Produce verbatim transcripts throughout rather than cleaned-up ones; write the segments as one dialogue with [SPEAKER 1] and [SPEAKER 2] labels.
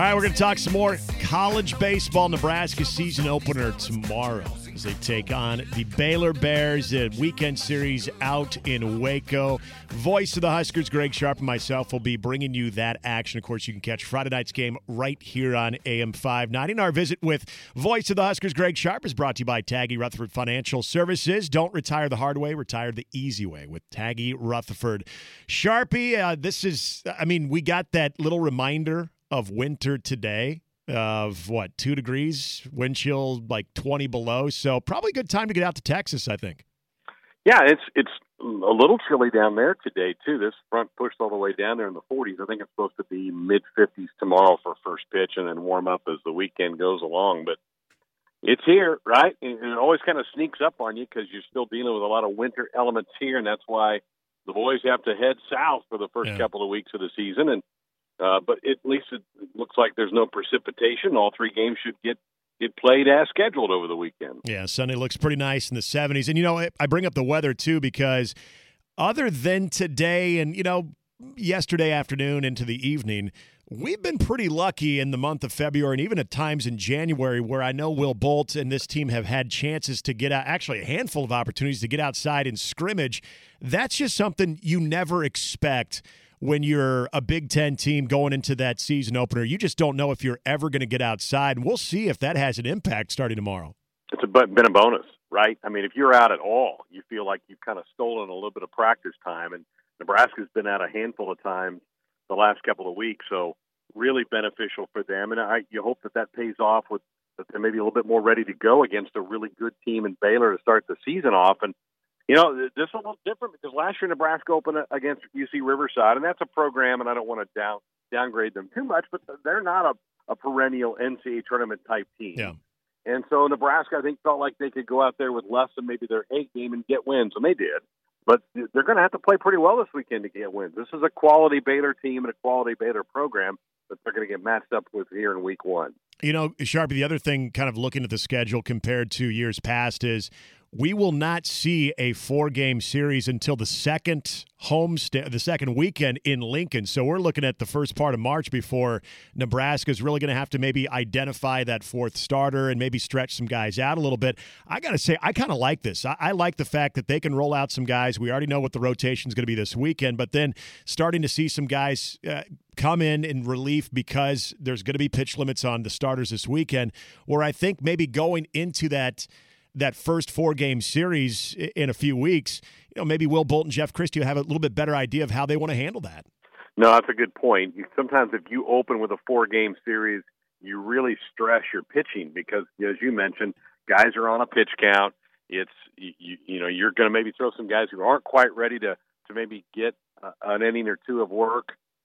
[SPEAKER 1] All right, we're going to talk some more college baseball. Nebraska season opener tomorrow as they take on the Baylor Bears. A weekend series out in Waco. Voice of the Huskers, Greg Sharp, and myself will be bringing you that action. Of course, you can catch Friday night's game right here on A M five ninety. And our visit with Voice of the Huskers, Greg Sharp, is brought to you by Taggy Rutherford Financial Services. Don't retire the hard way, retire the easy way with Taggy Rutherford. Sharpie, uh, this is, I mean, we got that little reminder of winter today of what, two degrees, wind chill like twenty below. So probably a good time to get out to Texas, I think.
[SPEAKER 2] Yeah, it's it's a little chilly down there today, too. This front pushed all the way down there in the forties. I think it's supposed to be mid-fifties tomorrow for first pitch and then warm up as the weekend goes along. But it's here, right? And it always kind of sneaks up on you because you're still dealing with a lot of winter elements here, and that's why the boys have to head south for the first yeah. couple of weeks of the season. And Uh, but at least it looks like there's no precipitation. All three games should get, get played as scheduled over the weekend.
[SPEAKER 1] Yeah, Sunday looks pretty nice in the seventies. And, you know, I bring up the weather, too, because other than today and, you know, yesterday afternoon into the evening, we've been pretty lucky in the month of February and even at times in January where I know Will Bolt and this team have had chances to get out, actually a handful of opportunities to get outside and scrimmage. That's just something you never expect when you're a Big Ten team going into that season opener. You just don't know if you're ever going to get outside, and we'll see if that has an impact starting tomorrow.
[SPEAKER 2] It's a, been a bonus, right? I mean, if you're out at all, you feel like you've kind of stolen a little bit of practice time, and Nebraska's been out a handful of times the last couple of weeks, so really beneficial for them, and I, you hope that that pays off with that they're maybe a little bit more ready to go against a really good team in Baylor to start the season off. And you know, this is a little different because last year Nebraska opened against U C Riverside, and that's a program, and I don't want to down downgrade them too much, but they're not a, a perennial N C A A tournament type team.
[SPEAKER 1] Yeah.
[SPEAKER 2] And so Nebraska, I think, felt like they could go out there with less than maybe their eight game and get wins, and they did. But they're going to have to play pretty well this weekend to get wins. This is a quality Baylor team and a quality Baylor program that they're going to get matched up with here in week one.
[SPEAKER 1] You know, Sharpie, the other thing kind of looking at the schedule compared to years past is we will not see a four-game series until the second home sta- the second weekend in Lincoln. So we're looking at the first part of March before Nebraska is really going to have to maybe identify that fourth starter and maybe stretch some guys out a little bit. I got to say, I kind of like this. I-, I like the fact that they can roll out some guys. We already know what the rotation is going to be this weekend, but then starting to see some guys uh, come in in relief because there's going to be pitch limits on the starters this weekend, where I think maybe going into that that first four-game series in a few weeks, you know, maybe Will Bolt and Jeff Christie will have a little bit better idea of how they want to handle that.
[SPEAKER 2] No, that's a good point. Sometimes if you open with a four-game series, you really stress your pitching because, as you mentioned, guys are on a pitch count. It's you, you know you're going to maybe throw some guys who aren't quite ready to to maybe get uh, an inning or two of work.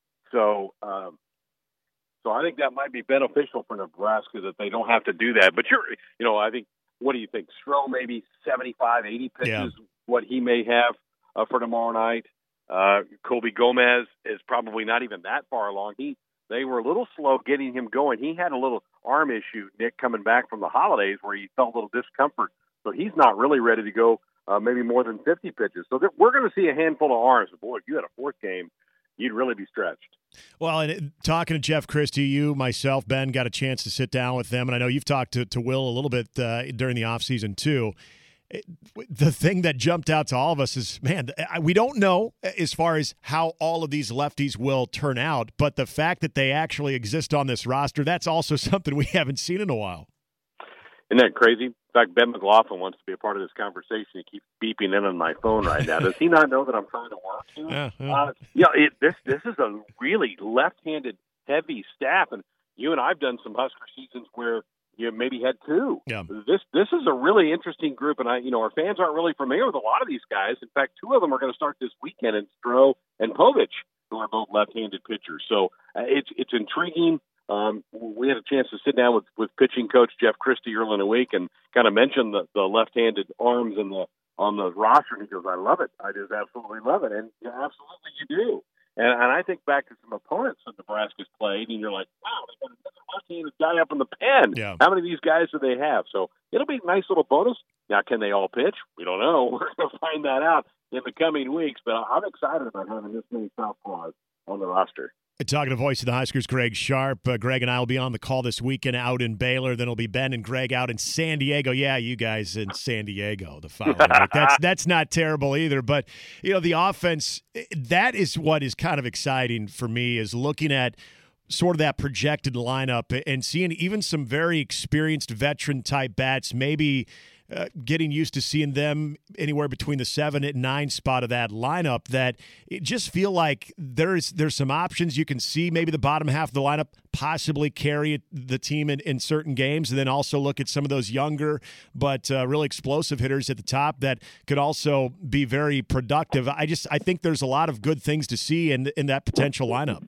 [SPEAKER 2] So, um, so I think that might be beneficial for Nebraska that they don't have to do that. But you're, you know, I think. What do you think? Stroh maybe seventy-five, eighty pitches, yeah. what he may have uh, for tomorrow night. Uh, Colby Gomez is probably not even that far along. He They were a little slow getting him going. He had a little arm issue, Nick, coming back from the holidays where he felt a little discomfort. So he's not really ready to go uh, maybe more than fifty pitches. So th- we're going to see a handful of arms. Boy, if you had a fourth game, you'd really be stretched.
[SPEAKER 1] Well, and talking to Jeff Christie, you, myself, Ben, got a chance to sit down with them, and I know you've talked to, to Will a little bit uh, during the offseason too. It, the thing that jumped out to all of us is, man, we don't know as far as how all of these lefties will turn out, but the fact that they actually exist on this roster, that's also something we haven't seen in a while.
[SPEAKER 2] Isn't that crazy? In fact, Ben McLaughlin wants to be a part of this conversation. He keeps beeping in on my phone right now. Does he not know that I'm trying to work?
[SPEAKER 1] Yeah, yeah.
[SPEAKER 2] Uh, yeah it, this this is a really left-handed heavy staff, and you and I've done some Husker seasons where you maybe had two.
[SPEAKER 1] Yeah.
[SPEAKER 2] This this is a really interesting group, and I you know our fans aren't really familiar with a lot of these guys. In fact, two of them are going to start this weekend, in Stroh and Povich, who are both left-handed pitchers. So uh, it's it's intriguing. Um, we had a chance to sit down with, with pitching coach Jeff Christie early in the week and kind of mention the, the left-handed arms in the on the roster. And he goes, "I love it. I just absolutely love it." And yeah, absolutely, you do. And, and I think back to some opponents that Nebraska's played, and you're like, "Wow, they got another left-handed guy up in the pen."
[SPEAKER 1] Yeah.
[SPEAKER 2] How many of these guys do they have? So it'll be a nice little bonus. Now, can they all pitch? We don't know. We're going to find that out in the coming weeks. But I'm excited about having this many southpaws on the roster.
[SPEAKER 1] Talking to voice of the Huskers, Greg Sharp. Uh, Greg and I will be on the call this weekend out in Baylor. Then it'll be Ben and Greg out in San Diego. Yeah, you guys in San Diego the following week. That's that's not terrible either. But, you know, the offense, that is what is kind of exciting for me, is looking at sort of that projected lineup and seeing even some very experienced veteran-type bats, maybe – Uh, getting used to seeing them anywhere between the seven and nine spot of that lineup, that it just feel like there's there's some options. You can see maybe the bottom half of the lineup possibly carry the team in, in certain games, and then also look at some of those younger but uh, really explosive hitters at the top that could also be very productive. I just I think there's a lot of good things to see in in that potential lineup.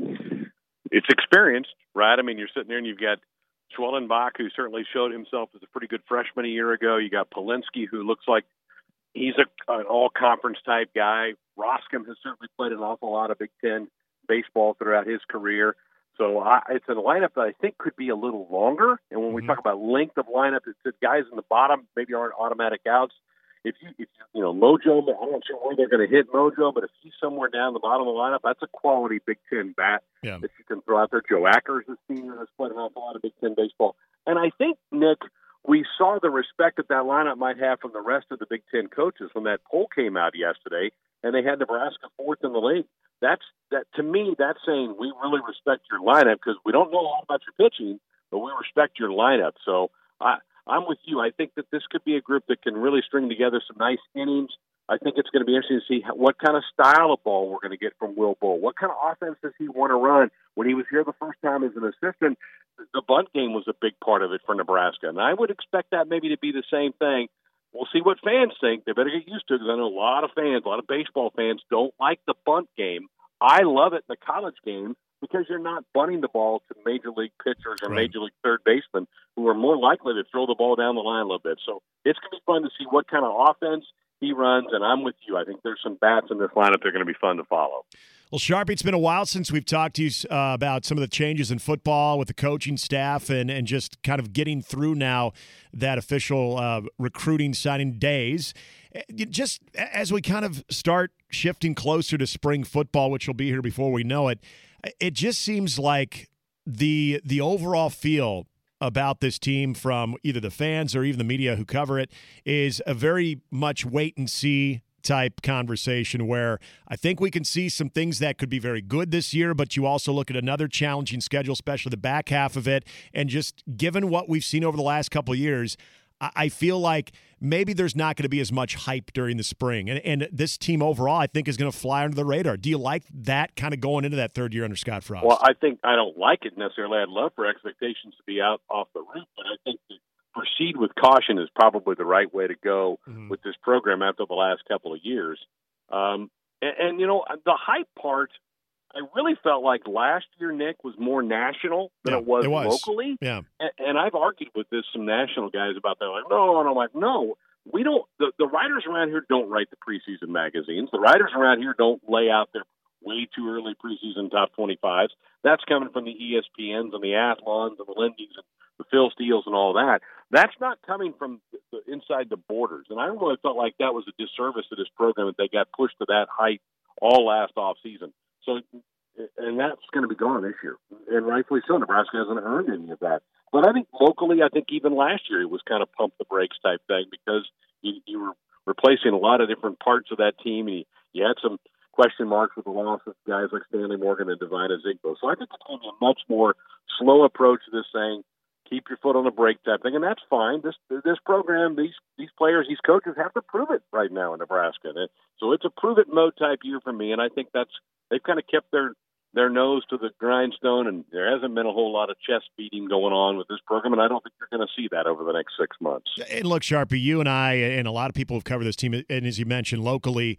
[SPEAKER 2] It's experienced, right? I mean, you're sitting there and you've got Schwellenbach, who certainly showed himself as a pretty good freshman a year ago. You got Polinsky, who looks like he's a, an all-conference type guy. Roscom has certainly played an awful lot of Big Ten baseball throughout his career. So I, it's a lineup that I think could be a little longer. And when we mm-hmm. talk about length of lineup, it's the guys in the bottom maybe aren't automatic outs. If you, if you, you know, Mojo, I'm not sure where they're going to hit Mojo, but if he's somewhere down the bottom of the lineup, that's a quality Big Ten bat yeah. that you can throw out there. Joe Ackers, the senior, has played an awful lot of Big Ten baseball. And I think, Nick, we saw the respect that that lineup might have from the rest of the Big Ten coaches when that poll came out yesterday, and they had Nebraska fourth in the league. That's that to me. That's saying we really respect your lineup, because we don't know a lot about your pitching, but we respect your lineup. So I. I'm with you. I think that this could be a group that can really string together some nice innings. I think it's going to be interesting to see how, what kind of style of ball we're going to get from Will Bull. What kind of offense does he want to run? When he was here the first time as an assistant, the bunt game was a big part of it for Nebraska, and I would expect that maybe to be the same thing. We'll see what fans think. They better get used to it, because I know a lot of fans, a lot of baseball fans don't like the bunt game. I love it in the college game, because you're not bunting the ball to major league pitchers or
[SPEAKER 1] right.
[SPEAKER 2] major league third basemen who are more likely to throw the ball down the line a little bit. So it's going to be fun to see what kind of offense he runs, and I'm with you. I think there's some bats in this lineup that are going to be fun to follow.
[SPEAKER 1] Well, Sharp, it's been a while since we've talked to you uh, about some of the changes in football with the coaching staff and, and just kind of getting through now that official uh, recruiting signing days. Just as we kind of start shifting closer to spring football, which will be here before we know it, it just seems like the the overall feel about this team from either the fans or even the media who cover it is a very much wait and see type conversation, where I think we can see some things that could be very good this year, but you also look at another challenging schedule, especially the back half of it. And just given what we've seen over the last couple of years, I feel like maybe there's not going to be as much hype during the spring. And, and this team overall, I think, is going to fly under the radar. Do you like that kind of going into that third year under Scott Frost?
[SPEAKER 2] Well, I think I don't like it necessarily. I'd love for expectations to be out off the roof, but I think to proceed with caution is probably the right way to go mm-hmm. with this program after the last couple of years. Um, and, and, you know, the hype part, I really felt like last year, Nick, was more national than
[SPEAKER 1] yeah,
[SPEAKER 2] it, was
[SPEAKER 1] it was
[SPEAKER 2] locally.
[SPEAKER 1] Yeah.
[SPEAKER 2] And, and I've argued with this some national guys about that. Like, no, and I'm like, no, we don't. The, the writers around here don't write the preseason magazines. The writers around here don't lay out their way too early preseason top twenty-fives. That's coming from the E S P Ns and the Athlons and the Lindy's and the Phil Steeles and all that. That's not coming from the, the inside the borders. And I really felt like that was a disservice to this program that they got pushed to that height all last off season. So, and that's going to be gone this year, and rightfully so. Nebraska hasn't earned any of that. But I think locally, I think even last year it was kind of pump the brakes type thing, because you, you were replacing a lot of different parts of that team, and you, you had some question marks with the loss of guys like Stanley Morgan and Divine Azigbo. So I think it's going to be a much more slow approach to this thing. Keep your foot on the brake type thing, and that's fine. This this program, these these players, these coaches have to prove it right now in Nebraska. And so it's a prove it mode type year for me, and I think that's they've kind of kept their their nose to the grindstone, and there hasn't been a whole lot of chest beating going on with this program, and I don't think you're going to see that over the next six months.
[SPEAKER 1] And look, Sharpie, you and I and a lot of people who've covered this team, and as you mentioned, locally,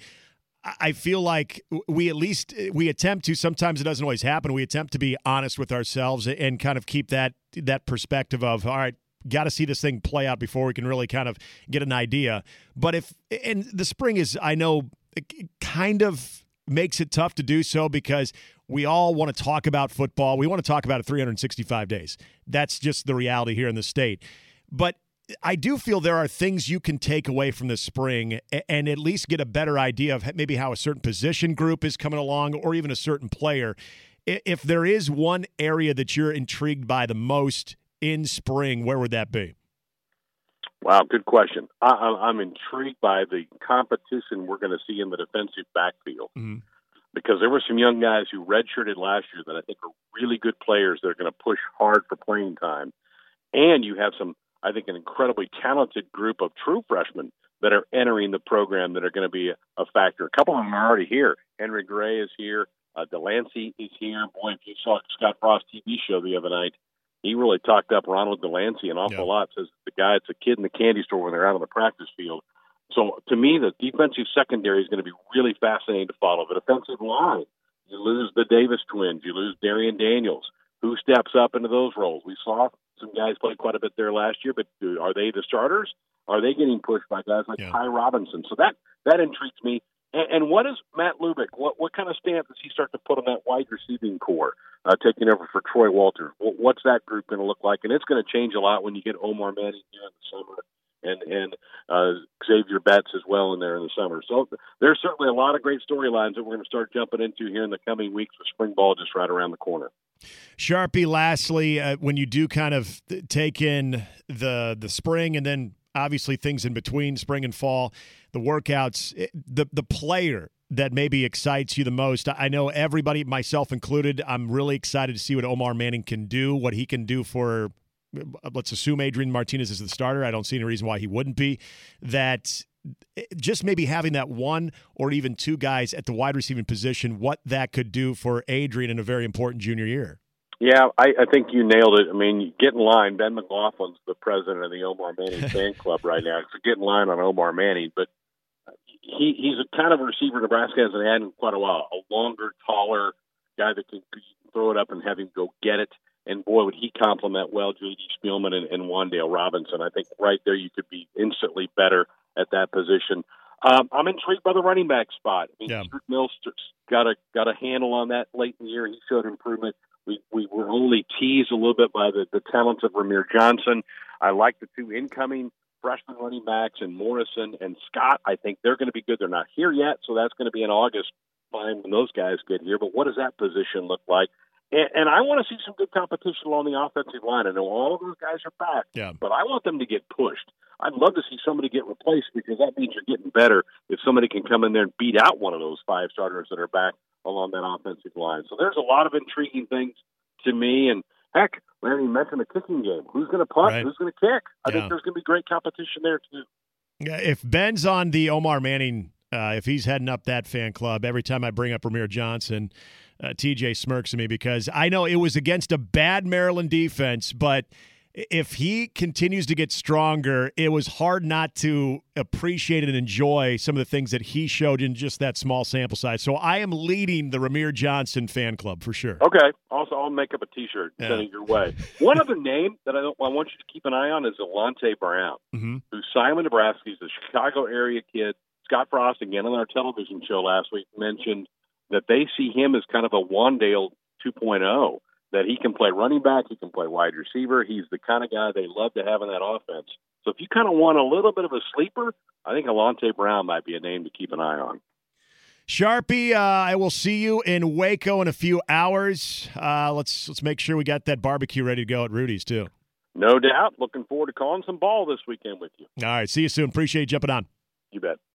[SPEAKER 1] I feel like we at least we attempt to. Sometimes it doesn't always happen. We attempt to be honest with ourselves and kind of keep that that perspective of, all right, got to see this thing play out before we can really kind of get an idea. But if and the spring is, I know, it kind of makes it tough to do so, because we all want to talk about football. We want to talk about it three hundred sixty-five days. That's just the reality here in the state. But I do feel there are things you can take away from this spring and at least get a better idea of maybe how a certain position group is coming along, or even a certain player. if there is one area that you're intrigued by the most in spring, where would that be?
[SPEAKER 2] Wow, good question. I, I'm intrigued by the competition we're going to see in the defensive backfield. Mm-hmm. Because there were some young guys who redshirted last year that I think are really good players that are going to push hard for playing time. And you have some, I think, an incredibly talented group of true freshmen that are entering the program that are going to be a, a factor. A couple of them are already here. Henry Gray is here. Uh, Delancey is here. Boy, if you saw Scott Frost's T V show the other night, he really talked up Ronald Delancey an awful yeah. lot. Says the guy, it's a kid in the candy store when they're out on the practice field. So, to me, the defensive secondary is going to be really fascinating to follow. The defensive line, you lose the Davis twins, you lose Darian Daniels. Who steps up into those roles? We saw some guys play quite a bit there last year, but are they the starters? Are they getting pushed by guys like yeah. Ty Robinson? So that that intrigues me. And, and what is Matt Lubick? What what kind of stamp does he start to put on that wide receiving core, uh, taking over for Troy Walters? What's that group going to look like? And it's going to change a lot when you get Omar Manning here in the summer. and and uh, Xavier Betts as well in there in the summer. So there's certainly a lot of great storylines that we're going to start jumping into here in the coming weeks with spring ball just right around the corner.
[SPEAKER 1] Sharpie, lastly, uh, when you do kind of take in the the spring and then obviously things in between spring and fall, the workouts, the the player that maybe excites you the most. I know everybody, myself included, I'm really excited to see what Omar Manning can do, what he can do for, let's assume Adrian Martinez is the starter. I don't see any reason why he wouldn't be. That just maybe having that one or even two guys at the wide receiving position, what that could do for Adrian in a very important junior year.
[SPEAKER 2] Yeah, I, I think you nailed it. I mean, you get in line. Ben McLaughlin's the president of the Omar Manning fan club right now. So get in line on Omar Manning. But he he's a kind of a receiver Nebraska hasn't had in quite a while. A longer, taller guy that can throw it up and have him go get it. And, boy, would he complement well J D Spielman and, and Wandale Robinson. I think right there you could be instantly better at that position. Um, I'm intrigued by the running back spot. I mean, yeah. Mills got a got a handle on that late in the year. He showed improvement. We we were only teased a little bit by the, the talents of Ramir Johnson. I like the two incoming freshman running backs and Morrison and Scott. I think they're going to be good. They're not here yet, so that's going to be in August fine when those guys get here. But what does that position look like? And, and I want to see some good competition along the offensive line. I know all of those guys are back,
[SPEAKER 1] yeah.
[SPEAKER 2] but I want them to get pushed. I'd love to see somebody get replaced because that means you're getting better if somebody can come in there and beat out one of those five starters that are back along that offensive line. So there's a lot of intriguing things to me. And, heck, Larry mentioned the kicking game. Who's going to punt?
[SPEAKER 1] Right.
[SPEAKER 2] Who's going to kick? I
[SPEAKER 1] yeah.
[SPEAKER 2] think there's going to be great competition there, too.
[SPEAKER 1] Yeah, if Ben's on the Omar Manning, uh, if he's heading up that fan club, every time I bring up Ramir Johnson, uh, T J smirks at me because I know it was against a bad Maryland defense, but if he continues to get stronger, it was hard not to appreciate and enjoy some of the things that he showed in just that small sample size. So I am leading the Ramir Johnson fan club for sure.
[SPEAKER 2] Okay. Also, I'll make up a T-shirt and yeah. send it your way. One other name that I, don't, I want you to keep an eye on is Alante Brown,
[SPEAKER 1] mm-hmm.
[SPEAKER 2] who's signed with Nebraska. He's a Chicago area kid. Scott Frost, again, on our television show last week, mentioned that they see him as kind of a Wandale two point oh. That he can play running back, he can play wide receiver. He's the kind of guy they love to have in that offense. So if you kind of want a little bit of a sleeper, I think Alante Brown might be a name to keep an eye on.
[SPEAKER 1] Sharpie, uh, I will see you in Waco in a few hours. Uh, let's let's make sure we got that barbecue ready to go at Rudy's too.
[SPEAKER 2] No doubt. Looking forward to calling some ball this weekend with you.
[SPEAKER 1] All right. See you soon. Appreciate you jumping on.
[SPEAKER 2] You bet.